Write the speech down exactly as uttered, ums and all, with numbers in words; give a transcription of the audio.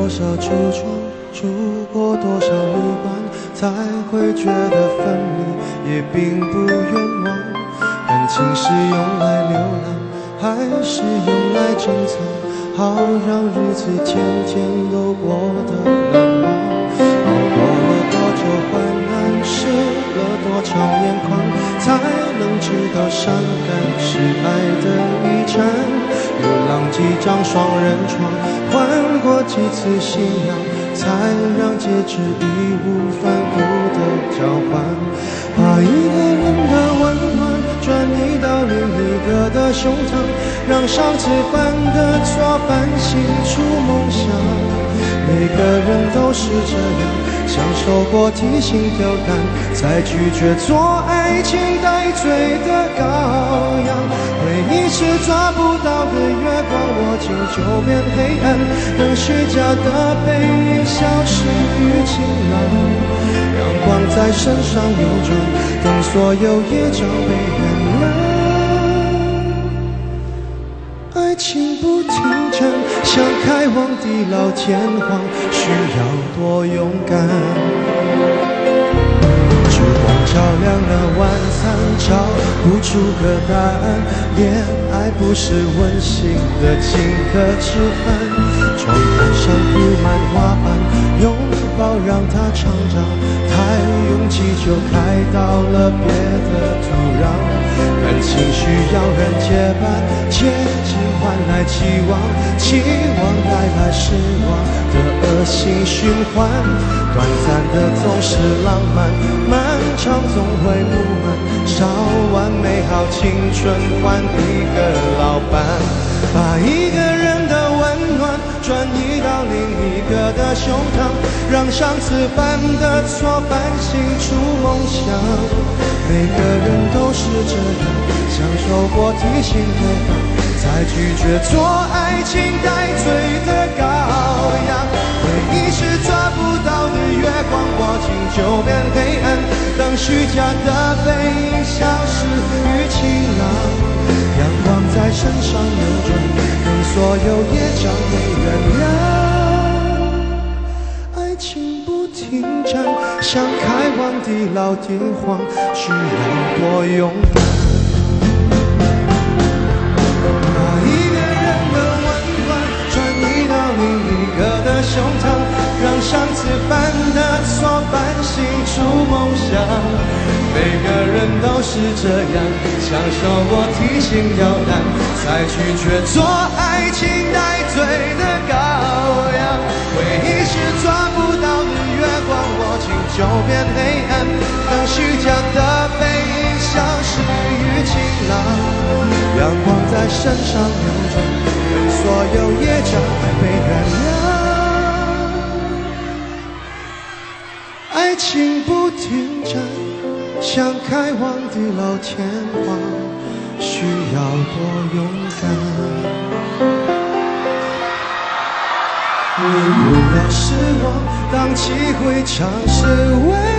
多少橱窗，住过多少旅馆，才会觉得分离也并不冤枉。感情是用来流浪，还是用来珍藏？好让日子天天都过得冷漠。熬过了多久患难，湿了多长眼眶，才能知道伤感是爱的遗产。流浪几张双人床，换过几次信仰，才让戒指义无反顾的交换。把一个人的温暖转移到另一个的胸膛，让上次犯的错反省出梦想。每个人都是这样，享受过提心吊胆，才拒绝做爱情带罪的羔羊。回忆是抓不到的月光，握紧就变黑暗，等虚假的背影消失于晴朗。阳光在身上流转，等所有业障被原谅。爱情不停站，想开往地老天荒，需要多勇敢。烛光照亮了晚餐，找不出个答案。恋爱不是温馨的请客吃饭，窗台上铺满花瓣，拥抱让它成长，太拥挤就开到了别的土壤。感情需要人结伴，接近换来期望，期望带来失望的恶性循环。短暂的总是浪漫，漫长总会不满，烧完美好青春换一个老伴。把一个人的温暖转移到另一个的胸膛，让上次犯的错反省出梦想。每个人都是这样，享受过提心吊胆，才拒绝做爱情带罪的羔羊。回忆是抓不到的月光，握紧就变黑暗，当虚假的背影消失于晴朗。阳光在身上流转，等所有业障被原谅。爱情不停站，想开往地老天荒，需要多勇敢。把一个人的温暖转移到另一个的胸膛，让上次犯的错反省出梦想。每个人都是这样，享受过提心吊胆，才拒绝做爱情带罪的羔羊。回忆是抓不到的月光，握紧就变黑暗，当虚假的背影消失于晴朗。阳光在身上流转，等所有业障被原谅。爱情不停站，想开往地老天荒，需要多勇敢。你不要失望，荡气回肠是为